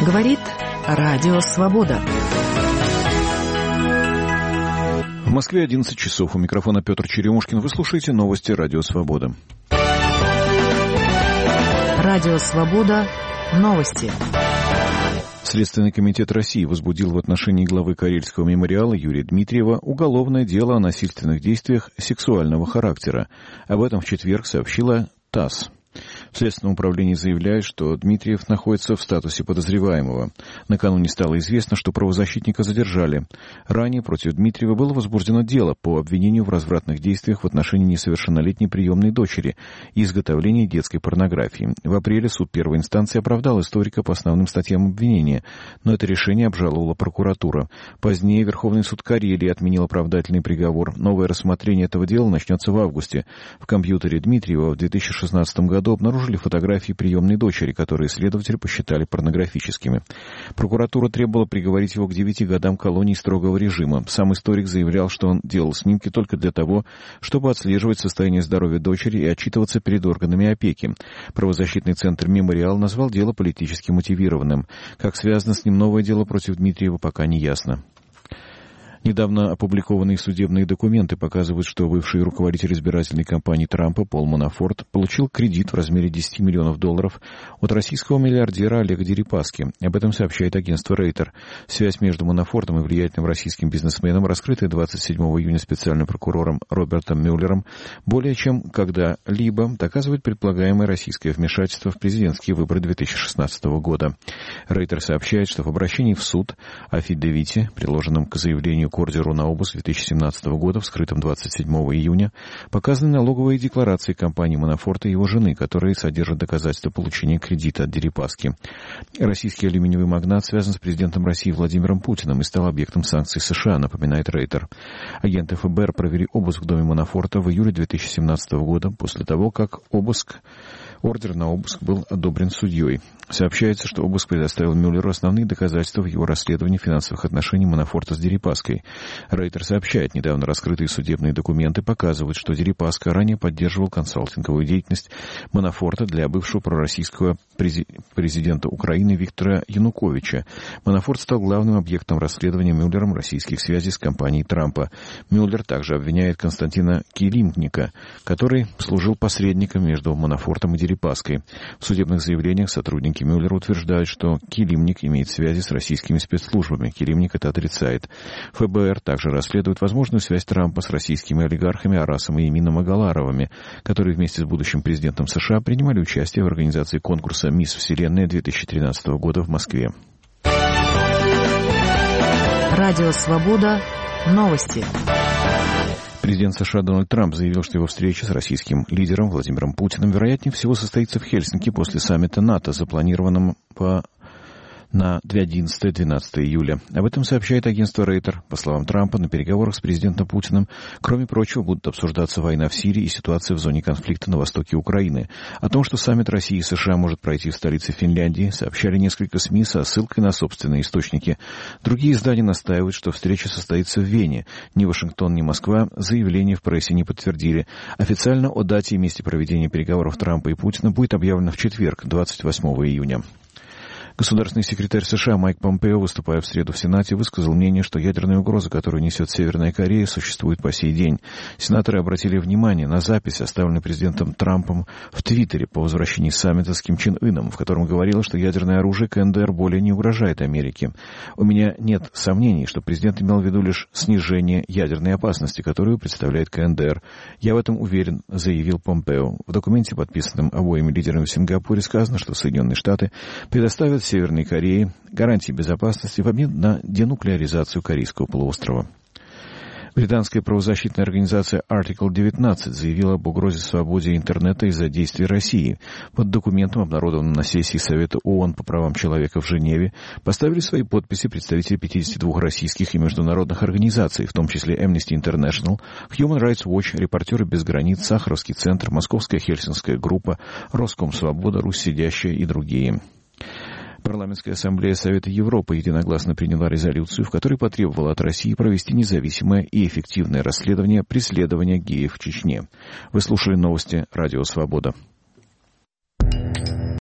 Говорит Радио Свобода. В Москве 11 часов. У микрофона Петр Черемушкин. Вы слушаете новости Радио Свобода. Радио Свобода. Новости. Следственный комитет России возбудил в отношении главы Карельского мемориала Юрия Дмитриева уголовное дело о насильственных действиях сексуального характера. Об этом в четверг сообщила ТАСС. В Следственном управлении заявляют, что Дмитриев находится в статусе подозреваемого. Накануне стало известно, что правозащитника задержали. Ранее против Дмитриева было возбуждено дело по обвинению в развратных действиях в отношении несовершеннолетней приемной дочери и изготовлении детской порнографии. В апреле суд первой инстанции оправдал историка по основным статьям обвинения, но это решение обжаловала прокуратура. Позднее Верховный суд Карелии отменил оправдательный приговор. Новое рассмотрение этого дела начнется в августе. В компьютере Дмитриева в 2016 году обнаружили фотографии приемной дочери, которые следователи посчитали порнографическими. Прокуратура требовала приговорить его к 9 годам колонии строгого режима. Сам историк заявлял, что он делал снимки только для того, чтобы отслеживать состояние здоровья дочери и отчитываться перед органами опеки. Правозащитный центр «Мемориал» назвал дело политически мотивированным. Как связано с ним новое дело против Дмитриева, пока не ясно. Недавно опубликованные судебные документы показывают, что бывший руководитель избирательной кампании Трампа Пол Манафорт получил кредит в размере $10 миллионов от российского миллиардера Олега Дерипаски. Об этом сообщает агентство Рейтер. Связь между Манафортом и влиятельным российским бизнесменом, раскрытая 27 июня специальным прокурором Робертом Мюллером, более чем когда-либо доказывает предполагаемое российское вмешательство в президентские выборы 2016 года. Рейтер сообщает, что в обращении в суд афидевите, приложенном к заявлению к ордеру на обыск 2017 года, вскрытом 27 июня, показаны налоговые декларации компании Манафорта и его жены, которые содержат доказательства получения кредита от Дерипаски. Российский алюминиевый магнат связан с президентом России Владимиром Путиным и стал объектом санкций США, напоминает Рейтер. Агенты ФБР провели обыск в доме Манафорта в июле 2017 года, после того, как ордер на обыск был одобрен судьей. Сообщается, что обыск предоставил Мюллеру основные доказательства в его расследовании финансовых отношений Манафорта с Дерипаской. Рейтер сообщает, недавно раскрытые судебные документы показывают, что Дерипаска ранее поддерживал консалтинговую деятельность Манафорта для бывшего пророссийского президента Украины Виктора Януковича. Манафорт стал главным объектом расследования Мюллером российских связей с компанией Трампа. Мюллер также обвиняет Константина Килимника, который служил посредником между Манафортом и Дерипаской. В судебных заявлениях сотрудники Мюллера утверждают, что Килимник имеет связи с российскими спецслужбами. Килимник это отрицает. ФБР также расследует возможную связь Трампа с российскими олигархами Арасом и Эмином Агаларовыми, которые вместе с будущим президентом США принимали участие в организации конкурса «Мисс Вселенная» 2013 года в Москве. Радио Свобода. Новости. Президент США Дональд Трамп заявил, что его встреча с российским лидером Владимиром Путиным вероятнее всего состоится в Хельсинки после саммита НАТО, запланированного на 11-12 июля. Об этом сообщает агентство Рейтер. По словам Трампа, на переговорах с президентом Путиным, кроме прочего, будут обсуждаться война в Сирии и ситуация в зоне конфликта на востоке Украины. О том, что саммит России и США может пройти в столице Финляндии, сообщали несколько СМИ со ссылкой на собственные источники. Другие издания настаивают, что встреча состоится в Вене. Ни Вашингтон, ни Москва заявление в прессе не подтвердили. Официально о дате и месте проведения переговоров Трампа и Путина будет объявлено в четверг, 28 июня. Государственный секретарь США Майк Помпео, выступая в среду в Сенате, высказал мнение, что ядерная угроза, которую несет Северная Корея, существует по сей день. Сенаторы обратили внимание на запись, оставленную президентом Трампом в Твиттере по возвращении саммита с Ким Чен Ыном, в котором говорилось, что ядерное оружие КНДР более не угрожает Америке. У меня нет сомнений, что президент имел в виду лишь снижение ядерной опасности, которую представляет КНДР. Я в этом уверен, заявил Помпео. В документе, подписанном обоими лидерами в Сингапуре, сказано, что Соединенные Штаты предоставят Северной Корее гарантии безопасности в обмен на денуклеаризацию Корейского полуострова. Британская правозащитная организация Article 19 заявила об угрозе свободе интернета из-за действий России. Под документом, обнародованным на сессии Совета ООН по правам человека в Женеве, поставили свои подписи представители 52 российских и международных организаций, в том числе Amnesty International, Human Rights Watch, Репортеры без границ, Сахаровский центр, Московская Хельсинская группа, Роскомсвобода, Русь сидящая и другие. Парламентская ассамблея Совета Европы единогласно приняла резолюцию, в которой потребовала от России провести независимое и эффективное расследование преследования геев в Чечне. Вы слушали новости Радио Свобода.